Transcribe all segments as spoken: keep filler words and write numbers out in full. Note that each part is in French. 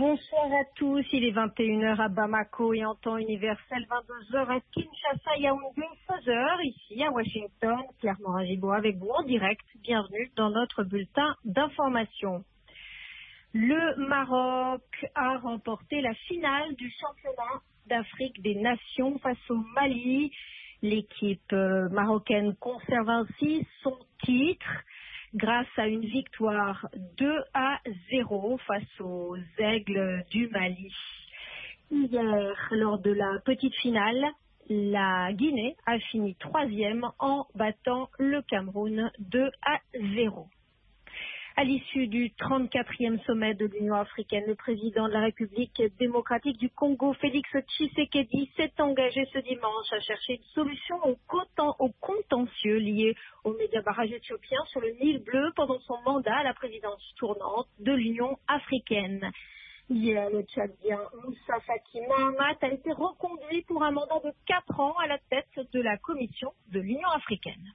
Bonsoir à tous, il est vingt et une heures à Bamako et en temps universel, vingt-deux heures à Kinshasa, Yaoundé, seize heures ici à Washington. Claire Morin-Gibault avec vous en direct. Bienvenue dans notre bulletin d'information. Le Maroc a remporté la finale du championnat d'Afrique des Nations face au Mali. L'équipe marocaine conserve ainsi son titre grâce à une victoire deux à zéro face aux Aigles du Mali. Hier, lors de la petite finale, la Guinée a fini troisième en battant le Cameroun deux à zéro. À l'issue du trente-quatrième sommet de l'Union africaine, le président de la République démocratique du Congo, Félix Tshisekedi, s'est engagé ce dimanche à chercher une solution au, content, au contentieux lié au méga barrage éthiopien sur le Nil bleu pendant son mandat à la présidence tournante de l'Union africaine. Hier, le Tchadien Moussa Faki Mahamat a été reconduit pour un mandat de quatre ans à la tête de la Commission de l'Union africaine.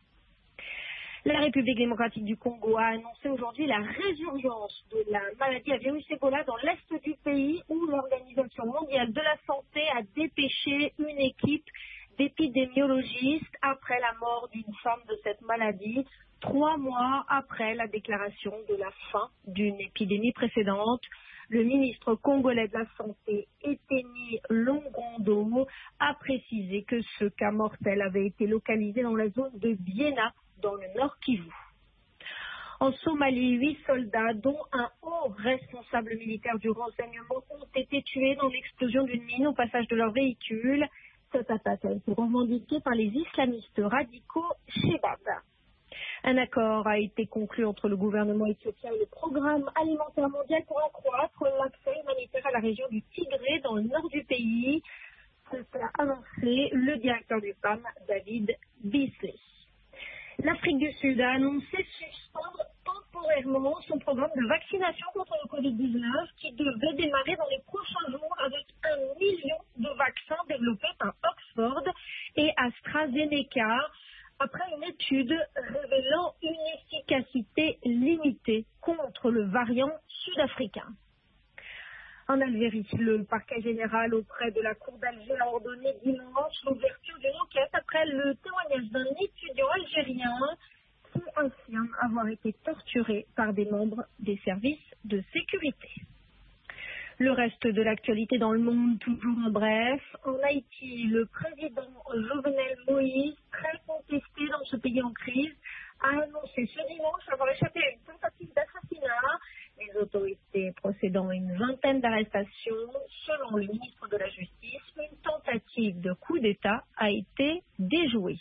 La République démocratique du Congo a annoncé aujourd'hui la résurgence de la maladie à virus Ebola dans l'est du pays où l'Organisation mondiale de la santé a dépêché une équipe d'épidémiologistes après la mort d'une femme de cette maladie, trois mois après la déclaration de la fin d'une épidémie précédente. Le ministre congolais de la Santé, Eteni Longondo, a précisé que ce cas mortel avait été localisé dans la zone de Biena, dans le Nord Kivu. En Somalie, huit soldats, dont un haut responsable militaire du renseignement, ont été tués dans l'explosion d'une mine au passage de leur véhicule. Cette attaque a été revendiquée par les islamistes radicaux Shebab. Un accord a été conclu entre le gouvernement éthiopien et le programme alimentaire mondial pour accroître l'accès humanitaire à la région du Tigré dans le nord du pays. C'est a annoncé le directeur du P A M, David Beasley. L'Afrique du Sud a annoncé suspendre temporairement son programme de vaccination contre le covid dix-neuf qui devait démarrer dans les prochains jours avec un million de vaccins développés par Oxford et AstraZeneca après une étude révélant une efficacité limitée contre le variant sud-africain. En Algérie, le parquet général auprès de la Cour d'Alger a ordonné dimanche l'ouverture d'une enquête après le témoignage d'un étudiant algérien qui affirme avoir été torturé par des membres des services de sécurité. Le reste de l'actualité dans le monde, toujours en bref. En Haïti, le président Jovenel Moïse, très contesté dans ce pays en crise, a annoncé ce dimanche avoir échappé à une tentative d'assassinat. Les autorités procédant à une vingtaine d'arrestations, selon le ministre de la Justice, une tentative de coup d'État a été déjouée.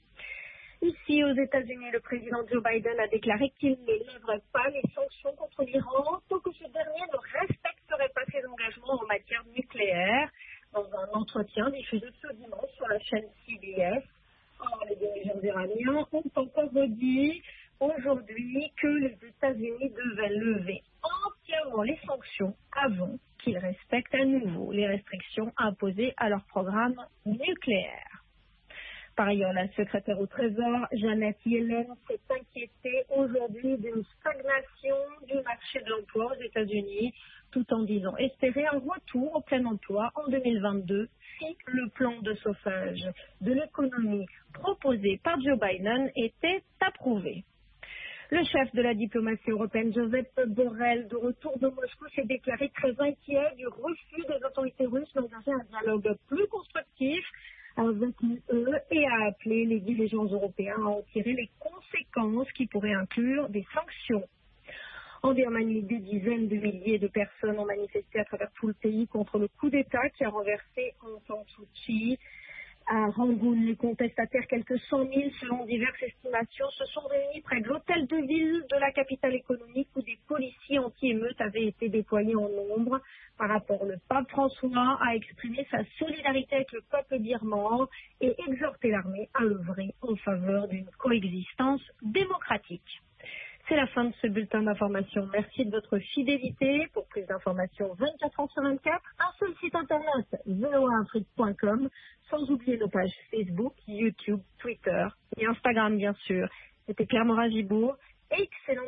Ici, aux États-Unis, le président Joe Biden a déclaré qu'il ne lèverait pas les sanctions contre l'Iran tant que ce dernier ne respecterait pas ses engagements en matière nucléaire. Dans un entretien diffusé ce dimanche sur la chaîne C B S, les dirigeants iraniens ont encore dit aujourd'hui que les États-Unis devaient lever entièrement les sanctions avant qu'ils respectent à nouveau les restrictions imposées à leur programme nucléaire. Par ailleurs, la secrétaire au Trésor, Janet Yellen, s'est inquiétée aujourd'hui d'une stagnation du marché de l'emploi aux États-Unis, tout en disant espérer un retour au plein emploi en deux mille vingt-deux si le plan de sauvetage de l'économie proposé par Joe Biden était approuvé. Le chef de la diplomatie européenne, Joseph Borrell, de retour de Moscou, s'est déclaré très inquiet du refus des autorités russes d'engager un dialogue plus constructif avec l'U E et a appelé les dirigeants européens à en tirer les conséquences qui pourraient inclure des sanctions. En Birmanie, des dizaines de milliers de personnes ont manifesté à travers tout le pays contre le coup d'État qui a renversé Aung San Suu Kyi. À Rangoon, les contestataires, quelques cent mille selon diverses estimations, se sont réunis près de l'hôtel de ville de la capitale économique où des policiers anti-émeutes avaient été déployés en nombre. Par rapport, le pape François a exprimé sa solidarité avec le peuple birman et exhorté l'armée à œuvrer en faveur d'une coexistence démocratique. C'est la fin de ce bulletin d'information. Merci de votre fidélité. Pour plus d'informations vingt-quatre heures sur vingt-quatre, un seul site internet, v o a afrique point com, sans oublier nos pages Facebook, YouTube, Twitter et Instagram, bien sûr. C'était Claire Morin-Gibault. Excellente